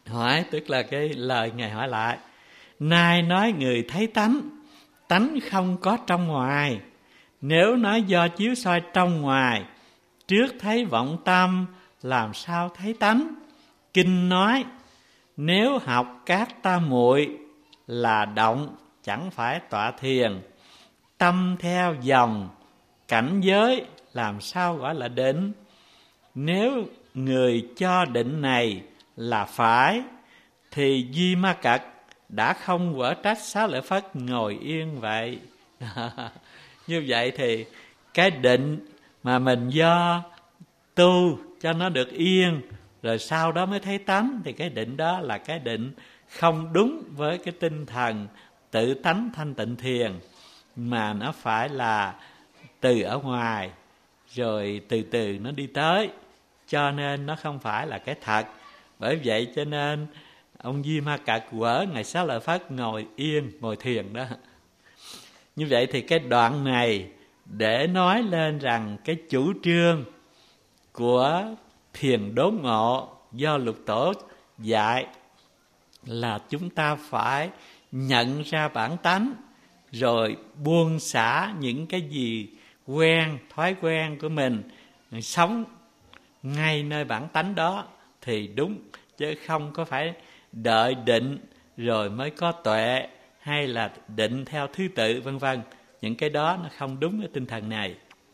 hỏi, tức là cái lời Ngài hỏi lại: nay nói người thấy tánh, tánh không có trong ngoài. Nếu nói do chiếu soi trong ngoài, trước thấy vọng tâm, làm sao thấy tánh? Kinh nói: nếu học các ta muội, là động chẳng phải tọa thiền. Tâm theo dòng cảnh giới, làm sao gọi là định? Nếu người cho định này là phải, thì Di Ma Cật đã không quở trách Xá Lợi Phất ngồi yên vậy. Như vậy thì cái định mà mình do tu cho nó được yên, rồi sau đó mới thấy tánh, thì cái định đó là cái định không đúng với cái tinh thần tự tánh thanh tịnh thiền, mà nó phải là từ ở ngoài rồi từ từ nó đi tới, cho nên nó không phải là cái thật. Bởi vậy cho nên ông Di Ma Cật quở Ngài Xá Lợi Phất ngồi yên, ngồi thiền đó. Như vậy thì cái đoạn này để nói lên rằng cái chủ trương của thiền đốn ngộ do Lục Tổ dạy là chúng ta phải nhận ra bản tánh, rồi buông xả những cái gì quen, thói quen của mình, sống ngay nơi bản tánh đó thì đúng, chứ không có phải đợi định rồi mới có tuệ, hay là định theo thứ tự vân vân. Những cái đó nó không đúng cái tinh thần này.